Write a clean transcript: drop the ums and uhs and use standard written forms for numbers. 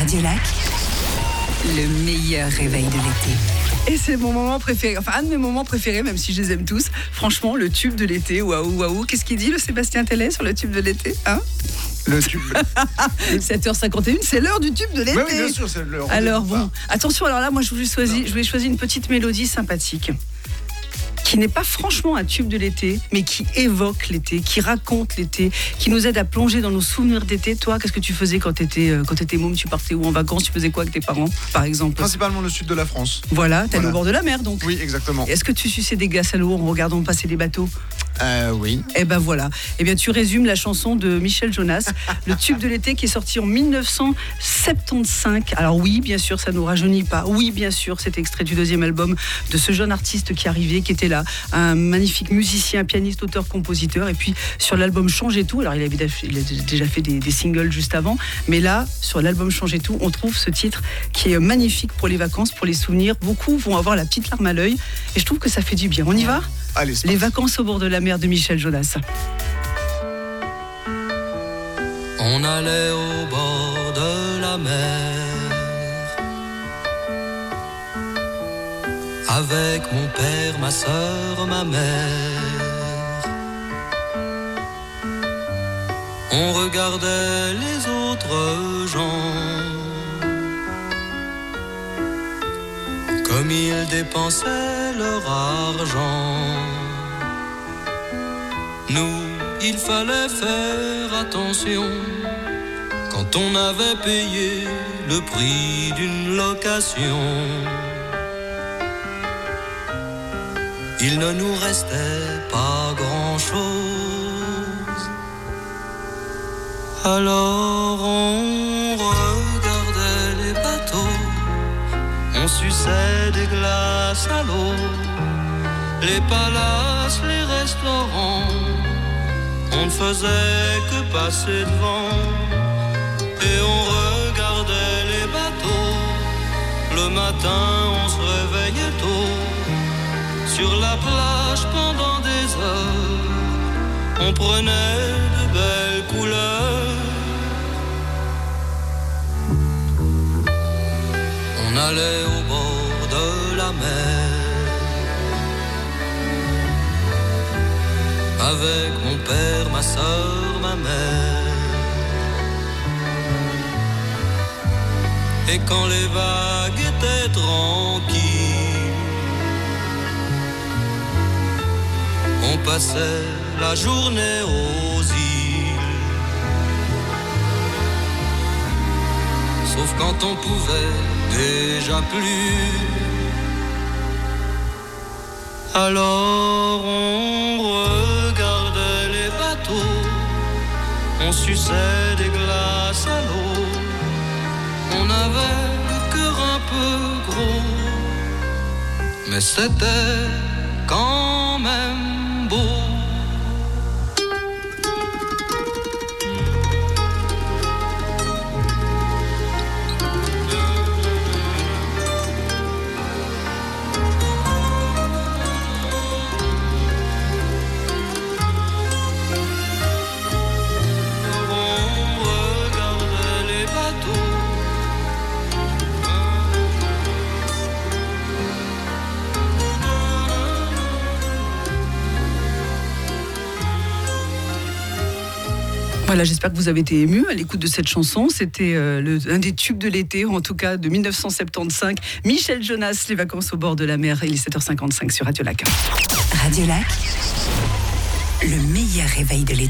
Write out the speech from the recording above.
Radio Lac, le meilleur réveil de l'été. Et c'est mon moment préféré, enfin un de mes moments préférés, même si je les aime tous. Franchement, le tube de l'été, waouh, waouh. Qu'est-ce qu'il dit le Sébastien Tellet sur le tube de l'été, hein? Le tube. 7h51, c'est l'heure du tube de l'été. Oui, bien sûr, c'est l'heure. Alors bon, attention, alors là, moi je voulais choisir une petite mélodie sympathique, qui n'est pas franchement un tube de l'été, mais qui évoque l'été, qui raconte l'été, qui nous aide à plonger dans nos souvenirs d'été. Toi, qu'est-ce que tu faisais quand t'étais môme? Tu partais où en vacances? Tu faisais quoi avec tes parents, par exemple? Principalement le sud de la France. Voilà, t'es au bord de la mer, donc. Oui, exactement. Est-ce que tu suçais des glaces à l'eau en regardant passer des bateaux? Oui. Eh ben voilà. Eh bien, tu résumes la chanson de Michel Jonas, le tube de l'été, qui est sorti en 1975. Alors oui, bien sûr, ça nous rajeunit pas. Oui, bien sûr, c'est extrait du deuxième album de ce jeune artiste qui arrivait, qui était là, un magnifique musicien, pianiste, auteur, compositeur. Et puis sur l'album Changer tout, alors il a déjà fait des singles juste avant, mais là, sur l'album Changer tout, on trouve ce titre qui est magnifique pour les vacances, pour les souvenirs. Beaucoup vont avoir la petite larme à l'œil, et je trouve que ça fait du bien. On y va? Allez, Les vacances au bord de la mer de Michel Jonas. On allait au bord de la mer avec mon père, ma sœur, ma mère. On regardait les autres gens comme ils dépensaient leur argent. Nous, il fallait faire attention quand on avait payé le prix d'une location. Il ne nous restait pas grand-chose. Alors on regardait les bateaux, on suçait des glaces à l'eau, les palaces, les restaurants, on ne faisait que passer devant. Et on regardait les bateaux, le matin on se réveillait tôt. Sur la plage pendant des heures, on prenait de belles couleurs. On allait au bord de la mer avec mon père, ma sœur, ma mère. Et quand les vagues étaient tranquilles, on passait la journée aux îles. Sauf quand on pouvait déjà plus. Alors on regardait les bateaux, on suçait des glaces à l'eau. On avait le cœur un peu gros, mais c'était quand même beau. Voilà, j'espère que vous avez été émus à l'écoute de cette chanson. C'était un des tubes de l'été, en tout cas de 1975. Michel Jonas, les vacances au bord de la mer. Il est 7h55 sur Radio Lac. Radio Lac, le meilleur réveil de l'été.